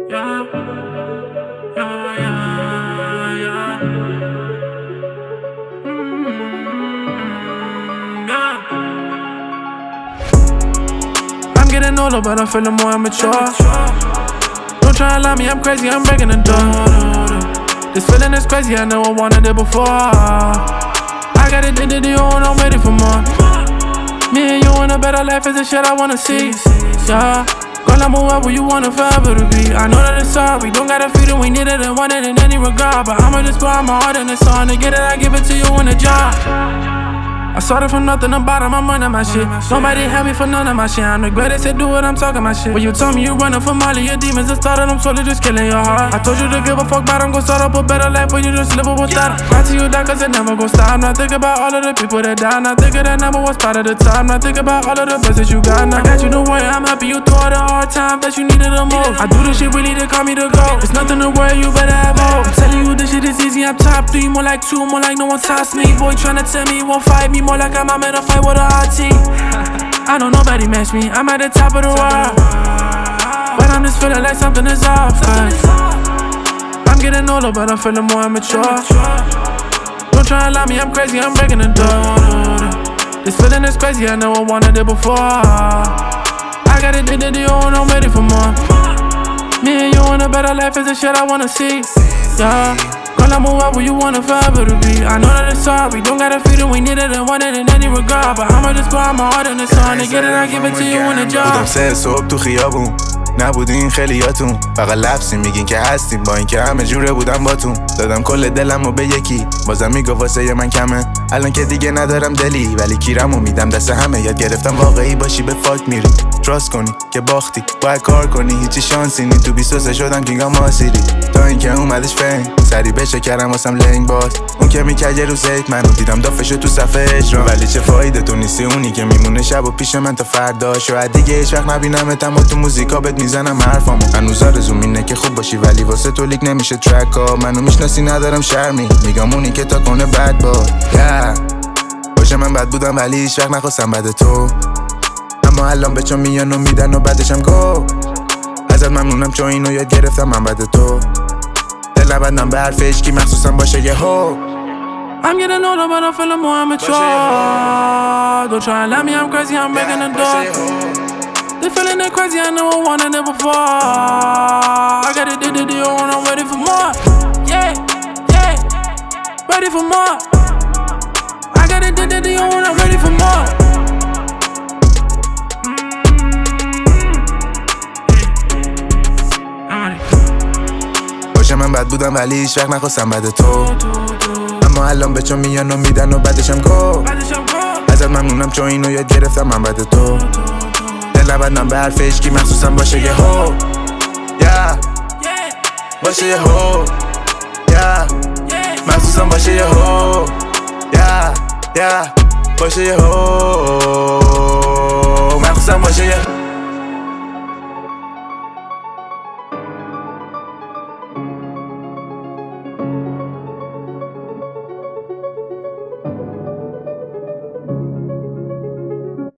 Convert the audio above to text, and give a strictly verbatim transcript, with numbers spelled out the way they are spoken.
Yeah, yeah, yeah, yeah. Mm, yeah. I'm getting older, but I'm feeling more immature. Don't try and lie me, I'm crazy, I'm breaking the door. This feeling is crazy, I never wanted it before. I got it, did it, you and I'm ready for more. Me and you in a better life is the shit I wanna see. Yeah. Girl, I'm whoever you want it forever to be. I know that it's hard, we don't gotta feel it, we need it and want it in any regard. But I'ma just pour my heart in the song. To get it, I give it to you in a jar. I started from nothing to bottom, I'm running my shit. Nobody had me for none of my shit. I'm the greatest at do it, I'm talking my shit. When you told me you running from all of your demons, it started, I'm slowly just killing your heart. I told you to give a fuck about them, go start up a better life, but you just live it without it. Cry to you, that cause it never gon' stop. Not think about all of the people that died. Not think of that number one spot at the top. Not think about all of the best that you got. Now I got you to worry, I'm happy you through all the hard times that you needed the most. I do this shit really to call me to go. It's nothing to worry, you better have hope. I'm telling you this shit is easy, I'm top three. More like two, more like no one tops me. Boy tryna tell me he won't fight me. More like I'm out in a fight with a hard team. I know nobody match me, I'm at the top of the world. But I'm just feeling like something is off. I'm getting older, but I'm feeling more immature. Don't try and lie me, I'm crazy, I'm breaking the door. This feeling is crazy, I never wanted it before. I got it, did it, you and I'm ready for more. Me and you in a better life is the shit I wanna see. Yeah. Girl, I'm whoever you want it forever to be. I know that it's hard, we don't gotta feel it, we need it and want it in any regard. But I'ma just pour my heart in the song. To get it, I give it to you in a jar. بودم سه صبح تو خیابون، نبودین خیلیاتون. فقط لفظی میگین که هستیم، با اینکه همه جوره بودم باتون. دادم کل دلمو به یکی، بازم میگو واسه من کمه. الان که دیگه ندارم دلی، ولی کیرمو میدم دست همه. یاد گرفتم واقعی باشی به فاک میری، تراست کنی که باختی، باید کار کنی، هیچی شانسی نی. تو بیست و سه شدم کینگا ماسیری، تا اینکه اومدش فین سری بشه کردم واسم لنگ باز. اون که میکرد یه روز زیت منو دیدم دافشه تو صفحه اجرام. ولی چه فایده تو نیستی اونی که میمونه شب و پیش من تا فردا. شاید دیگه هیچ وقت نبینمت، اما تو موزیکا بهت میزنم حرفامو. هنوز آرزوم اینه که خوب باشی، ولی واسه تو لیک نمیشه ترکا. منو میشناسی ندارم شرمی، میگم اونی که تا کنه بد باد. yeah. باشه من بد بودم ولی هیچ وقت نخواستم بد تو، اما الان به چون میان و میدن و بعدشم گو. ازت ممنونم چون اینو یاد گرفتم من بد تو. دل نبندم به حرف عشقی مخصوصا باشه یه هو. I'm getting older, but I'm feeling more immature. Don't try and let me, I'm crazy, I'm breaking the door. This feeling is crazy, I never wanted it before. I got it, did it, you and I'm ready for more. Yeah, yeah, ready for more. I got it, did it, you and I'm ready for more. باشه من بد بودم ولی هیچ وقت نخواستم بد تو، اما الان به چون میان و میدن و بعدشم گو. ازت ممنونم چون اینو یاد گرفتم من بد تو. دل نبندم به حرف عشقی مخصوصا باشه یه هو. yeah. باشه یه هو. yeah. مخصوصا باشه یه هو. yeah. yeah. باشه یه هو. مخصوصا باشه یه